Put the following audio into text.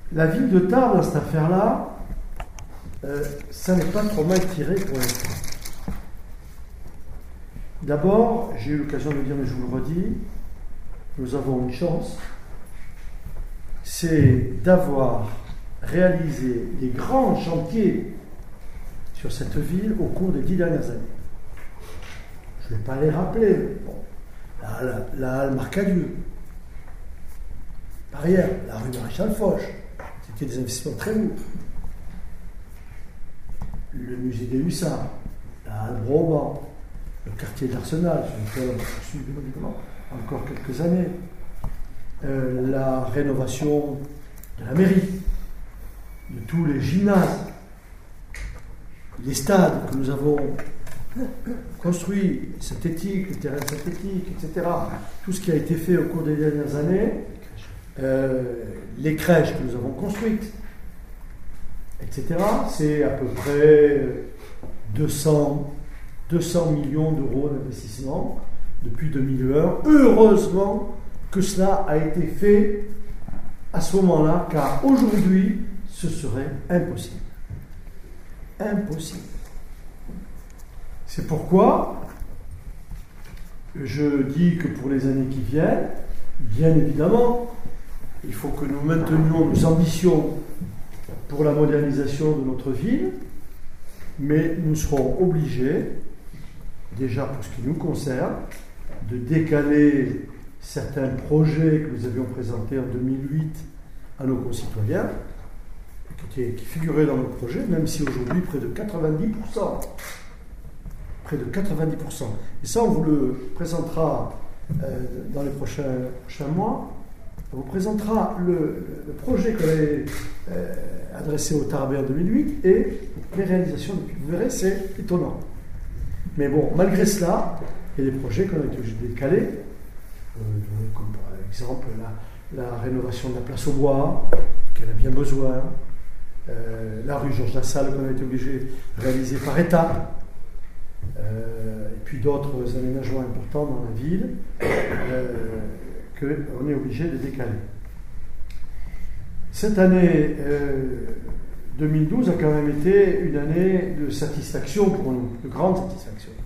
La ville de Tarbes, dans cette affaire-là, ça n'est pas trop mal tiré pour l'instant. D'abord, j'ai eu l'occasion de le dire, mais je vous le redis, nous avons une chance, c'est d'avoir réalisé les grands chantiers sur cette ville au cours des 10 dernières années. Je ne vais pas les rappeler. Bon, la halle Marcadieu, par ailleurs, la rue Maréchal Foch, c'était des investissements très lourds. Le musée des Hussards, la halle Broban, le quartier de l'Arsenal, sur lequel on va poursuivre encore quelques années, la rénovation de la mairie, de tous les gymnases, les stades que nous avons construits, synthétiques, les terrains synthétiques, etc. Tout ce qui a été fait au cours des dernières années, les crèches que nous avons construites, etc. C'est à peu près 200 millions d'euros d'investissement depuis 2001. Heureusement que cela a été fait à ce moment-là, car aujourd'hui, ce serait impossible. Impossible. C'est pourquoi je dis que pour les années qui viennent, bien évidemment, il faut que nous maintenions nos ambitions pour la modernisation de notre ville, mais nous serons obligés, déjà pour ce qui nous concerne, de décaler certains projets que nous avions présentés en 2008 à nos concitoyens, qui figuraient dans nos projets, même si aujourd'hui près de 90%, et ça on vous le présentera dans les prochains mois, on vous présentera le projet qu'on avait adressé au Tarbais en 2008 et les réalisations depuis. Vous verrez, c'est étonnant. Mais bon, malgré cela, il y a des projets qu'on a été obligés de décaler, comme par exemple la rénovation de la place au bois, qu'elle a bien besoin, la rue Georges Lassalle qu'on a été obligé de réaliser par étapes, et puis d'autres aménagements importants dans la ville qu'on est obligé de décaler. Cette année 2012 a quand même été une année de satisfaction pour nous, de grande satisfaction.